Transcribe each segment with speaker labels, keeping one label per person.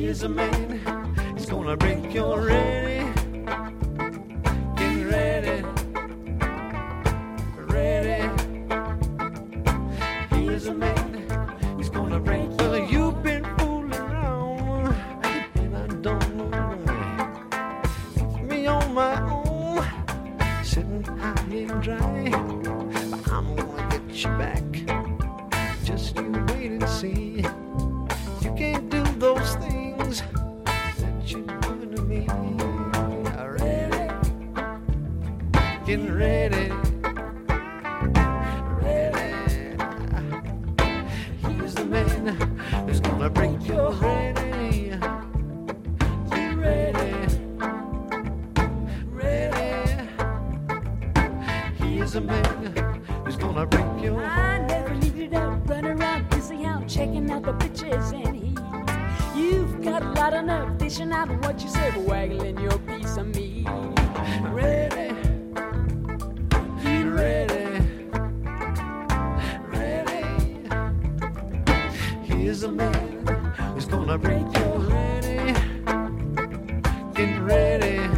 Speaker 1: is a man. He's gonna break your ready. Get ready. Ready. He is a man. He's gonna break. Well, you've been fooling around, and I don't know why. Me on my own, sitting high and dry. But I'm gonna get you back. Just you wait and see. You can't do those things that you do to me. Ready? Getting ready. Ready. He's the man who's gonna break your ready. Get ready. Ready. He's the man who's gonna break your ready.
Speaker 2: I never needed out, running around, busy out, checking out the bitches and he. You've got a lot of nerve, dishing out what you say, but waggling your piece of me.
Speaker 1: Ready, get ready, ready. Here's a man who's gonna break your ready. Get ready,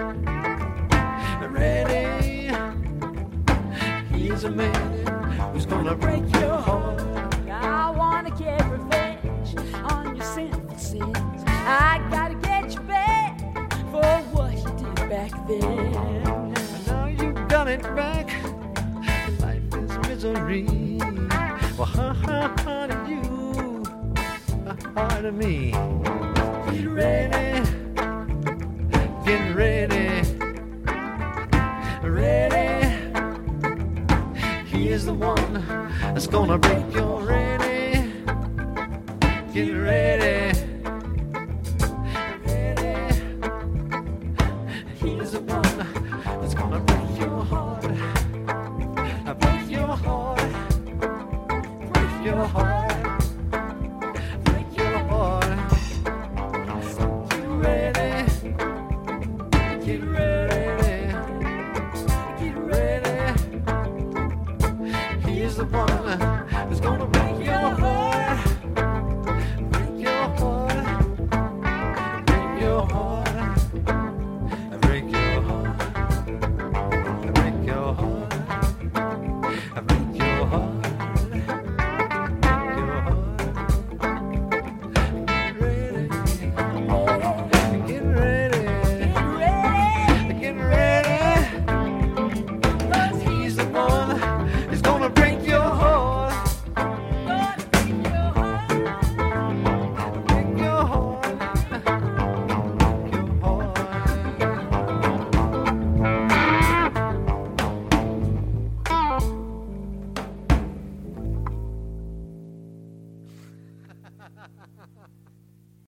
Speaker 1: ready. Here's a man who's gonna break your heart.
Speaker 2: I wanna get revenge on your sinful sins. I gotta get you back for what you did back then.
Speaker 1: And now you got it back. Life is misery. Well, ha to you, ha to me. Get ready, get ready, ready. He is the one that's gonna break your ready. Get ready, ready. He is the one that's gonna break your heart. Break your heart. Break your heart. Break your heart. Get ready. Get ready. Get ready. He is the one who's gonna break